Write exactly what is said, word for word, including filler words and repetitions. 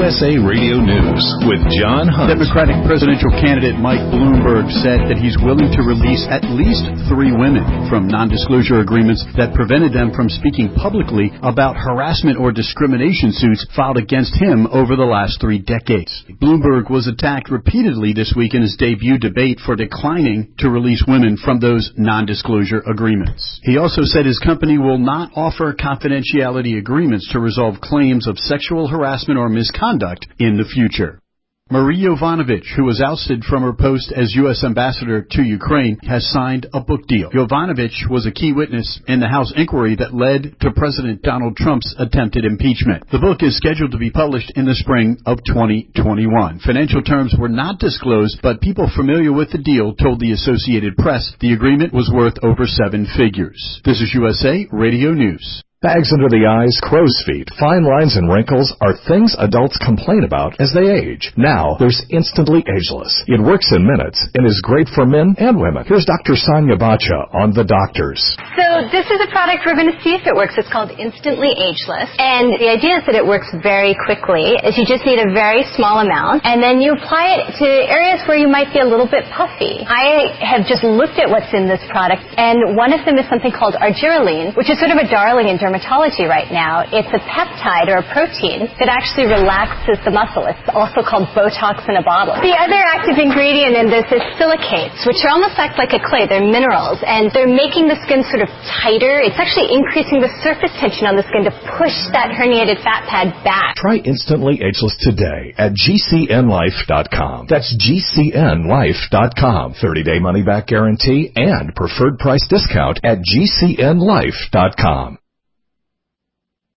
S A Radio News with John Hunt. Democratic presidential candidate Mike Bloomberg said that he's willing to release at least three women from non-disclosure agreements that prevented them from speaking publicly about harassment or discrimination suits filed against him over the last three decades. Bloomberg was attacked repeatedly this week in his debut debate for declining to release women from those non-disclosure agreements. He also said his company will not offer confidentiality agreements to resolve claims of sexual harassment or misconduct in the future. Marie Yovanovitch, who was ousted from her post as U S ambassador to Ukraine, has signed a book deal. Yovanovitch was a key witness in the House inquiry that led to President Donald Trump's attempted impeachment. The book is scheduled to be published in the spring of twenty twenty-one. Financial terms were not disclosed, but people familiar with the deal told the Associated Press the agreement was worth over seven figures. This is U S A Radio News. Bags under the eyes, crow's feet, fine lines, and wrinkles are things adults complain about as they age. Now, there's Instantly Ageless. It works in minutes and is great for men and women. Here's Doctor Sonia Bacha on The Doctors. So this is a product we're going to see if it works. It's called Instantly Ageless. And the idea is that it works very quickly, as you just need a very small amount, and then you apply it to areas where you might be a little bit puffy. I have just looked at what's in this product, and one of them is something called argireline, which is sort of a darling in dermatology right now. It's a peptide or a protein that actually relaxes the muscle. It's also called Botox in a bottle. The other active ingredient in this is silicates, which are almost act like a clay. They're minerals, and they're making the skin sort of tighter. It's actually increasing the surface tension on the skin to push that herniated fat pad back. Try Instantly Ageless today at G C N life dot com. That's G C N life dot com. thirty-day money-back guarantee and preferred price discount at G C N life dot com.